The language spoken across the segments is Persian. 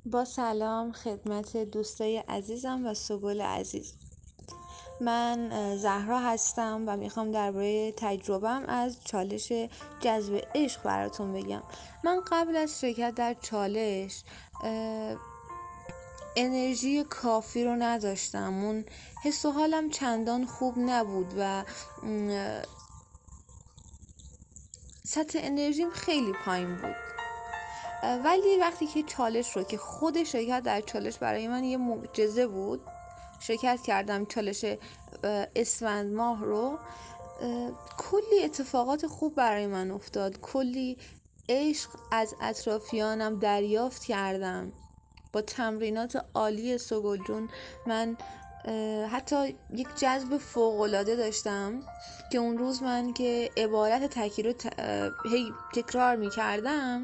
با سلام خدمت دوستای عزیزم و سبل عزیز. من زهرا هستم و میخوام درباره تجربه‌ام از چالش جذب عشق براتون بگم. من قبل از شرکت در چالش انرژی کافی رو نداشتم. اون حس و حالم چندان خوب نبود و سطح انرژیم خیلی پایین بود. ولی وقتی که چالش رو که خود شرکت در چالش برای من یه معجزه بود، شرکت کردم چالش اسفند ماه رو، کلی اتفاقات خوب برای من افتاد، کلی عشق از اطرافیانم دریافت کردم. با تمرینات عالی سوگل جون من حتی یک جذب فوق‌العاده داشتم که اون روز من که عبارت تکی رو هی تکرار می کردم،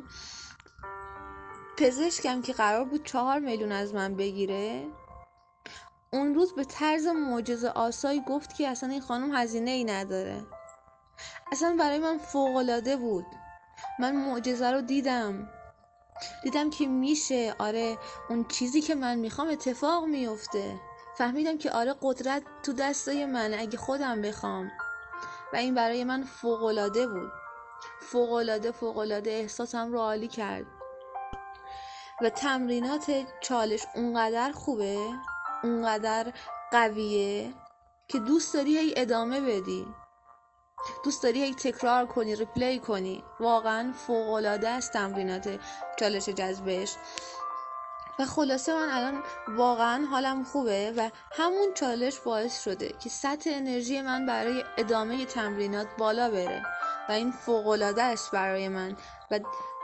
پزشکم که قرار بود 4 میلیون از من بگیره اون روز به طرز معجزه آسایی گفت که اصلا این خانم هزینه ای نداره. اصلا برای من فوق‌العاده بود. من معجزه رو دیدم که میشه، آره اون چیزی که من میخوام اتفاق میفته. فهمیدم که آره قدرت تو دستای منه اگه خودم بخوام. و این برای من فوق‌العاده بود. فوق‌العاده احساسم رو عالی کرد. و تمرینات چالش اونقدر خوبه، اونقدر قویه که دوست داری هی ادامه بدی، دوست داری هی تکرار کنی، ریپلی کنی. واقعا فوق‌العاده است تمرینات چالش جذبش. و خلاصه من الان واقعا حالم خوبه و همون چالش باعث شده که سطح انرژی من برای ادامه تمرینات بالا بره و این فوق‌العاده است برای من. و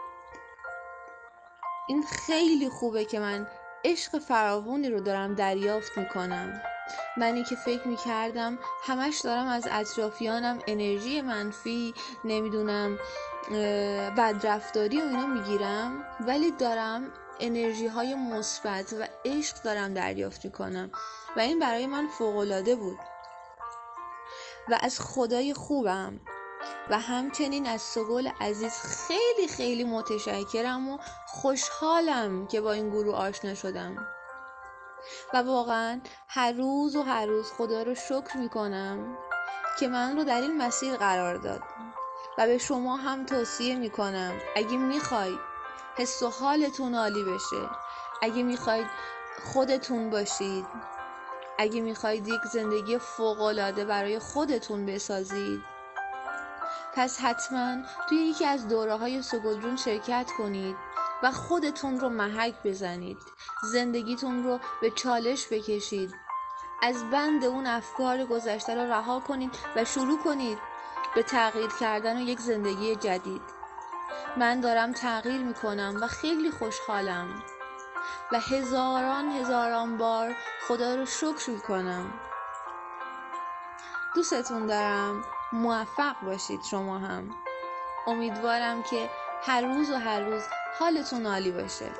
این خیلی خوبه که من عشق فراوانی رو دارم دریافت میکنم. منی که فکر میکردم همش دارم از اطرافیانم انرژی منفی، نمیدونم بدرفتاری و اینا میگیرم، ولی دارم انرژی های مثبت و عشق دارم دریافت میکنم و این برای من فوق‌العاده بود. و از خدای خوبم و همچنین از سوگل عزیز خیلی خیلی متشکرم و خوشحالم که با این گروه آشنا شدم. و واقعا هر روز خدا رو شکر میکنم که من رو در این مسیر قرار داد. و به شما هم توصیه میکنم اگه میخواید حس و حالتون عالی بشه، اگه میخواید خودتون باشید، اگه میخواید یک زندگی فوق‌العاده برای خودتون بسازید، پس حتما توی یکی از دوره‌های سوگل جون شرکت کنید و خودتون رو محک بزنید، زندگیتون رو به چالش بکشید، از بند اون افکار گذشته رو رها کنید و شروع کنید به تغییر کردن و یک زندگی جدید. من دارم تغییر میکنم و خیلی خوشحالم و هزاران بار خدا رو شکر میکنم. دوستتون دارم. موفق باشید شما هم. امیدوارم که هر روز حالتون عالی باشه.